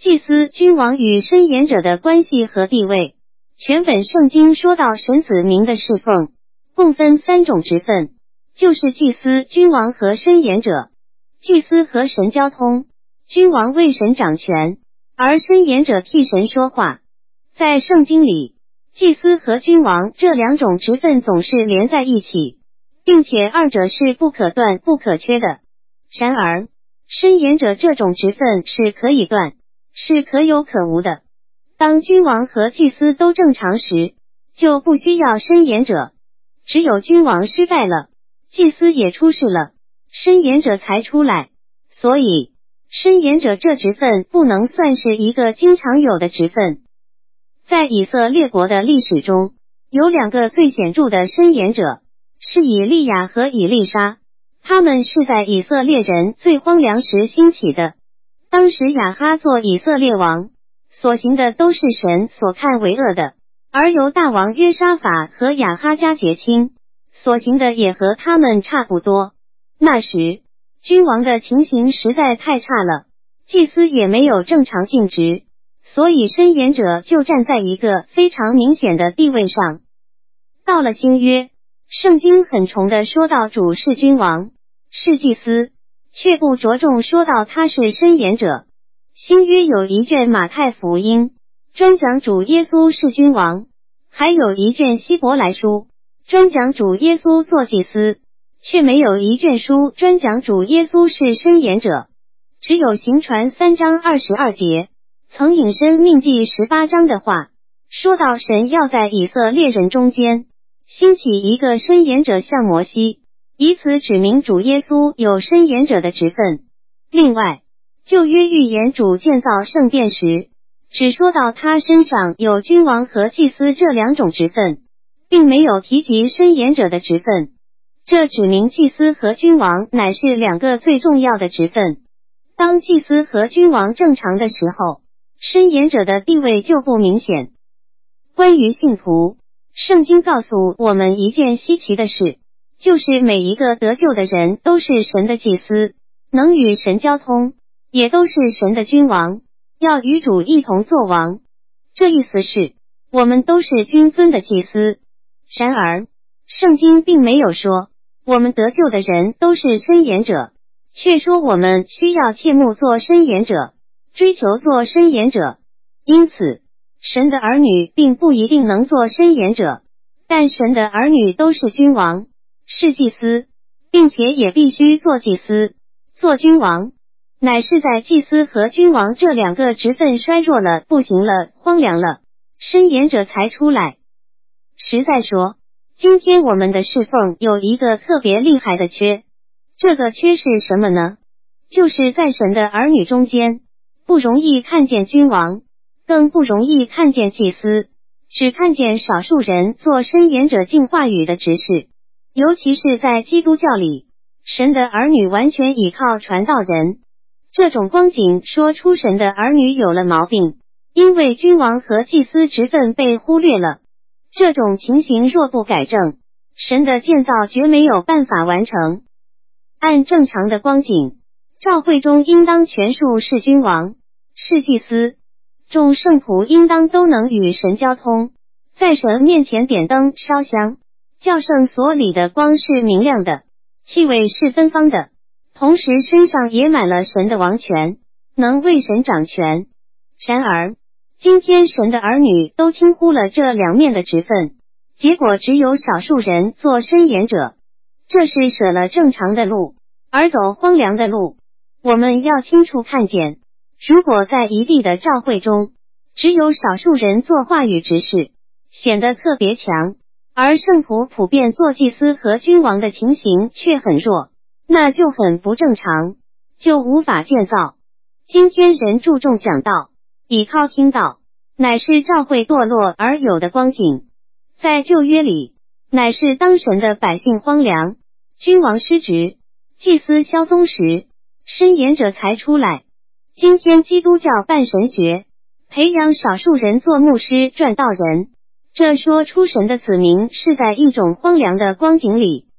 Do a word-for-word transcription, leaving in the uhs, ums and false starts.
祭司、君王与申言者的关系和地位。全本圣经说到神子民的侍奉，共分三种职分，就是祭司、君王和申言者。祭司和神交通，君王为神掌权，而申言者替神说话。在圣经里，祭司和君王这两种职分总是连在一起，并且二者是不可断不可缺的。然而，申言者这种职分是可以断，是可有可无的。当君王和祭司都正常时，就不需要申言者。只有君王失败了，祭司也出事了，申言者才出来。所以，申言者这职分不能算是一个经常有的职分。在以色列国的历史中，有两个最显著的申言者，是以利亚和以利沙。他们是在以色列人最荒凉时兴起的。当时亚哈做以色列王，所行的都是神所看为恶的，而犹大王约沙法和亚哈家结亲，所行的也和他们差不多。那时，君王的情形实在太差了，祭司也没有正常尽职，所以申言者就站在一个非常明显的地位上。到了新约，圣经很重的说到主是君王，是祭司，却不着重说到他是申言者。新约有一卷马太福音，专讲主耶稣是君王，还有一卷希伯来书，专讲主耶稣做祭司，却没有一卷书专讲主耶稣是申言者。只有行传三章二十二节，曾引申命记十八章的话，说到神要在以色列人中间兴起一个申言者像摩西，以此指明主耶稣有申言者的职分。另外，旧约预言主建造圣殿时，只说到他身上有君王和祭司这两种职分，并没有提及申言者的职分。这指明祭司和君王乃是两个最重要的职分。当祭司和君王正常的时候，申言者的地位就不明显。关于信徒，圣经告诉我们一件稀奇的事，就是每一个得救的人都是神的祭司，能与神交通，也都是神的君王，要与主一同作王。这意思是，我们都是君尊的祭司。然而，圣经并没有说，我们得救的人都是申言者，却说我们需要切慕做申言者，追求做申言者。因此，神的儿女并不一定能做申言者，但神的儿女都是君王，是祭司，并且也必须做祭司。做君王，乃是在祭司和君王这两个职分衰弱了、不行了、荒凉了，申言者才出来。实在说，今天我们的侍奉有一个特别厉害的缺，这个缺是什么呢？就是在神的儿女中间，不容易看见君王，更不容易看见祭司，只看见少数人做申言者进话语的执事。尤其是在基督教里，神的儿女完全倚靠传道人。这种光景说出神的儿女有了毛病，因为君王和祭司职分被忽略了。这种情形若不改正，神的建造绝没有办法完成。按正常的光景，教会中应当全数是君王，是祭司，众圣徒应当都能与神交通，在神面前点灯烧香，叫圣所里的光是明亮的，气味是芬芳的，同时身上也满了神的王权，能为神掌权。然而，今天神的儿女都轻忽了这两面的职分，结果只有少数人做申言者，这是舍了正常的路，而走荒凉的路。我们要清楚看见，如果在一地的教会中，只有少数人做话语执事，显得特别强，而圣徒普遍做祭司和君王的情形却很弱，那就很不正常，就无法建造。今天人注重讲道，倚靠听道，乃是教会堕落而有的光景。在旧约里，乃是当神的百姓荒凉，君王失职，祭司消宗时，申言者才出来。今天基督教办神学，培养少数人做牧师赚道人，这说出神的子民是在一种荒凉的光景里。